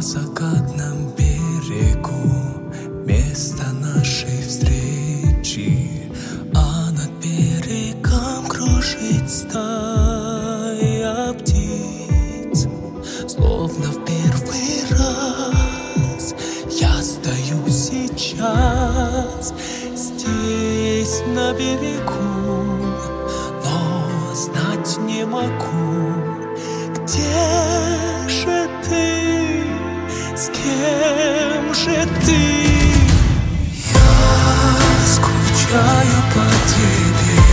На закатном берегу место нашей встречи, а над берегом кружит стая птиц. Словно в первый раз я стою сейчас здесь на берегу, но знать не могу, где же ты, с кем же ты? Я скучаю по тебе,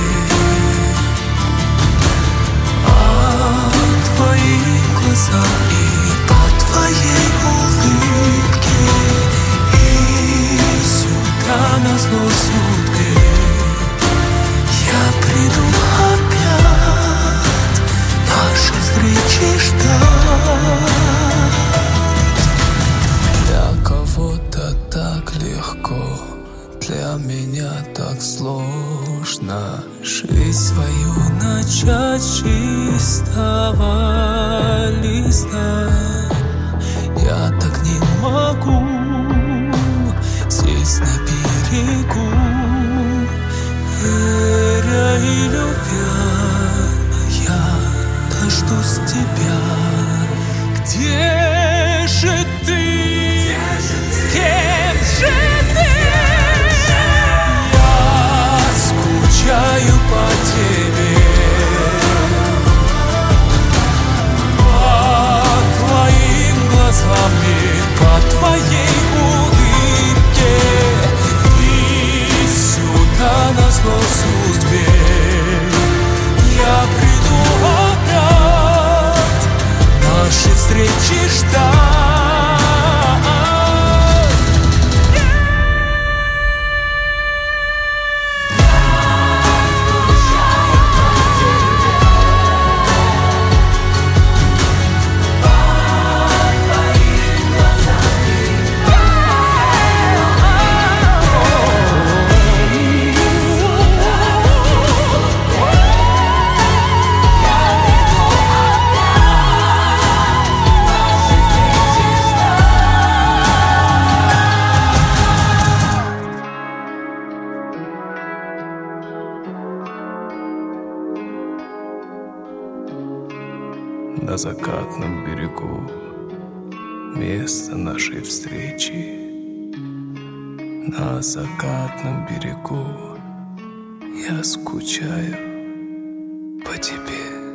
твоим глазам и по твоей улыбке. И сюда назло судьбе я приду опять нашей встречи ждать. Для кого-то так легко, для меня так сложно жизнь свою начать с чистого листа. Я так не могу здесь на берегу, веря и любя, я дождусь тебя. Где же ты? С кем же ты? Скучаю по тебе, по твоим глазам и по твоей улыбке. И сюда назло судьбе я приду опять нашей встречи ждать. На закатном берегу место нашей встречи. На закатном берегу я скучаю по тебе.